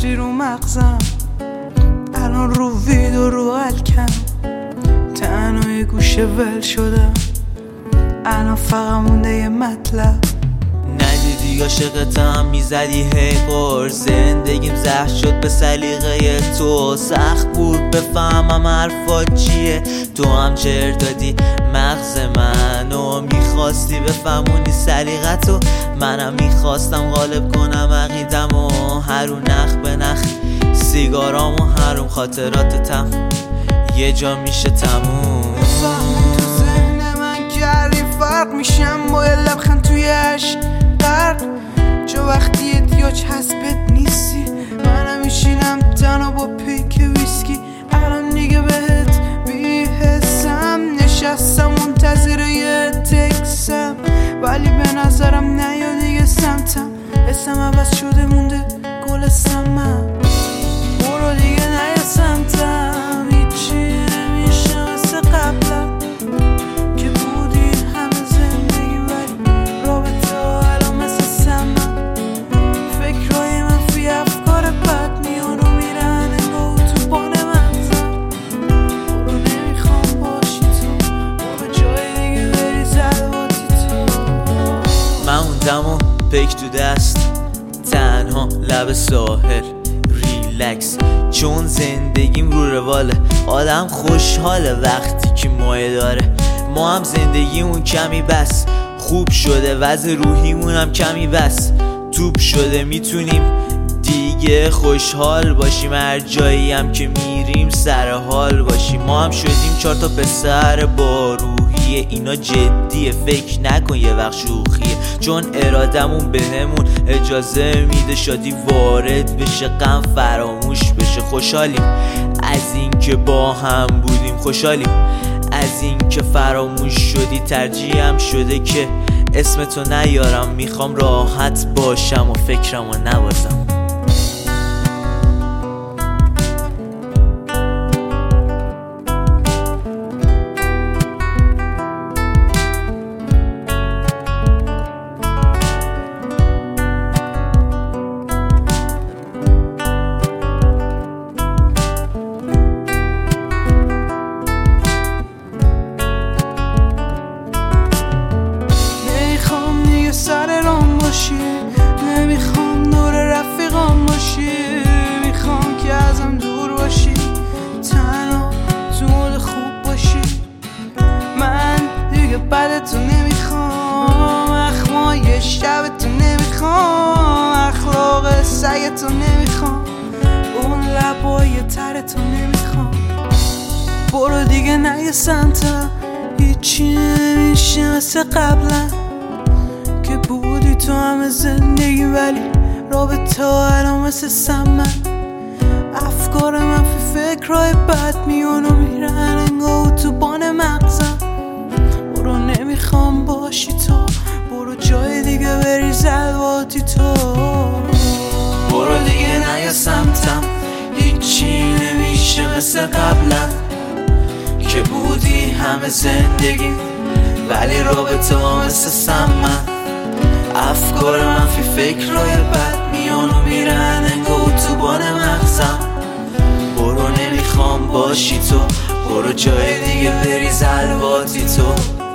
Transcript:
گذاشتی رو مغزم، الان رو ویدو رو الکم، تنهای گوشه ول شدم، الان فقط مونده یه مطلب. ندیدی عاشقتم میزدی هی قر، زندگیم زهر شد به سلیقه تو، سخت بود بفهمم حرفات چیه، تو هم جر دادی مغز منو، میخواستی بفهمونی سلیقتو، منم میخواستم غالب کنم عقیدمو، هرون نخ به نخ سیگارامو هروم، خاطراتتم یه جا میشه تموم. تو ذهن من کردی فرق میشم با یه لبخند توی عشق غرق، چه وقتی یه دیاج حسبت نیستی، منم میشینم تنها با پیک ویسکی، الان دیگه بهت بیحسم، نشستم منتظر یه تکسم، ولی به نظرم نیا دیگه سمتم، اسم عوض شده مونده گل سمم، برو دیگه نیا سمتم، هیچی نمیشه مثل قبلم که بودی همه زندگی، ولی رابطه الان مثل سمم، فکرهای منفی افکار بد میان و میرن انگاه تو بان مغزم، برو نمیخوام باشی تو، برو جای دیگه بری زلواتی تو. من موندم و پیک تو دست، تنها لب ساحل ریلکس، چون زندگیم رو رواله، آدم خوشحاله وقتی که مایه داره، ما هم زندگیمون کمی بس خوب شده، وضع روحیمون هم کمی بس توپ شده، میتونیم دیگه خوشحال باشیم، هر جایی هم که میریم سر حال باشیم، ما هم شدیم 4 تا پسر با روحیه، اینا جدیه فکر نکن یه وقت شوخیه، چون ارادمون بهمون اجازه میده شادی وارد بشه، غم فراموش بشه، خوشحالیم از این که با هم بودیم، خوشحالیم از این که فراموش شدی، ترجیحم شده که اسمتو نیارم، میخوام راحت باشم و فکرمو نبازم. سر رام باشی، نمیخوام دور رفیقام باشی، میخوام که ازم دور باشی، تنها تو مود خوب باشی، من دیگه بدتو نمیخوام، اخمای شبتو نمیخوام، اخلاق سگتو نمیخوام، اون لبای ترتو نمیخوام، برو دیگه نیا سمتم، هیچی نمیشه مثل قبلا که بودی تو همه زندگی، ولی رابطه الان مثل سمن، افکار منفی فکرهای بد میان و میرن انگاه تو بان مغزم، برو نمیخوام باشی تو، برو جای دیگه بری زلواتی تو، برو دیگه نیا سمتم، هیچی نمیشه مثل قبلا که بودی همه زندگی، ولی رابطه مثل سمن، افکار منفی فکرهای بد میان و میرن انگاه تو بان مغزم، برو نمیخوام باشی تو، برو جای دیگه بری زلواتی تو.